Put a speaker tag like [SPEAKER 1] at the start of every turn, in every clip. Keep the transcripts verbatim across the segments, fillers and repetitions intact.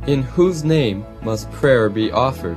[SPEAKER 1] In whose name must prayer be offered?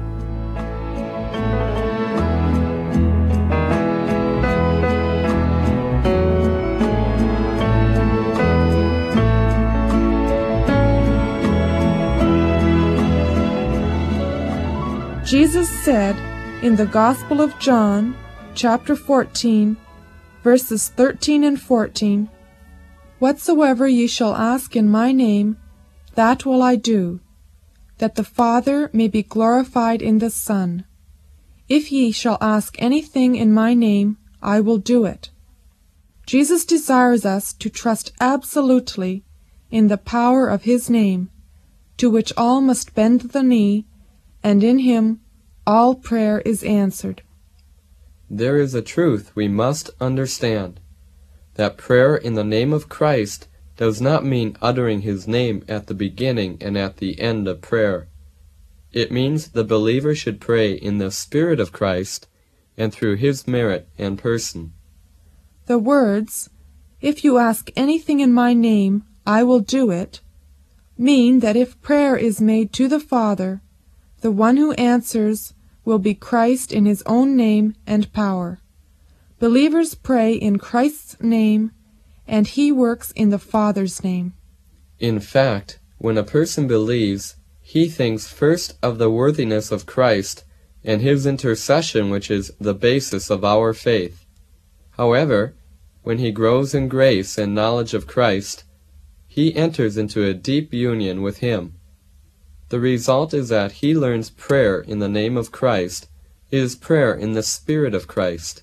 [SPEAKER 2] Jesus said in the Gospel of John, chapter fourteen, verses thirteen and fourteen, "Whatsoever ye shall ask in my name, that will I do, that the Father may be glorified in the Son. If ye shall ask anything in my name, I will do it." Jesus desires us to trust absolutely in the power of his name, to which all must bend the knee, and in him all prayer is answered.
[SPEAKER 1] There is a truth we must understand, that prayer in the name of Christ does not mean uttering his name at the beginning and at the end of prayer. It means the believer should pray in the Spirit of Christ and through his merit and person.
[SPEAKER 2] The words, "If you ask anything in my name, I will do it," mean that if prayer is made to the Father, the one who answers will be Christ in his own name and power. Believers pray in Christ's name, and he works in the Father's name.
[SPEAKER 1] In fact, when a person believes, he thinks first of the worthiness of Christ and his intercession, which is the basis of our faith. However, when he grows in grace and knowledge of Christ, he enters into a deep union with him. The result is that he learns prayer in the name of Christ is prayer in the Spirit of Christ.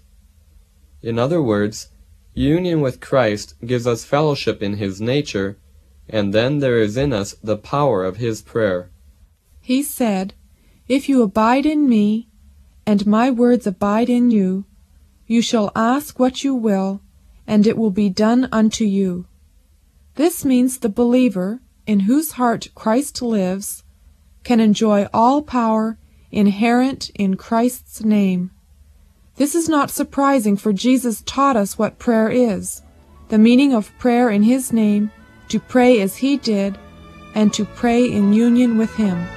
[SPEAKER 1] In other words, union with Christ gives us fellowship in his nature, and then there is in us the power of his prayer.
[SPEAKER 2] He said, "If you abide in me, and my words abide in you, you shall ask what you will, and it will be done unto you." This means the believer, in whose heart Christ lives, can enjoy all power inherent in Christ's name. This is not surprising, for Jesus taught us what prayer is, the meaning of prayer in his name, to pray as he did, and to pray in union with him.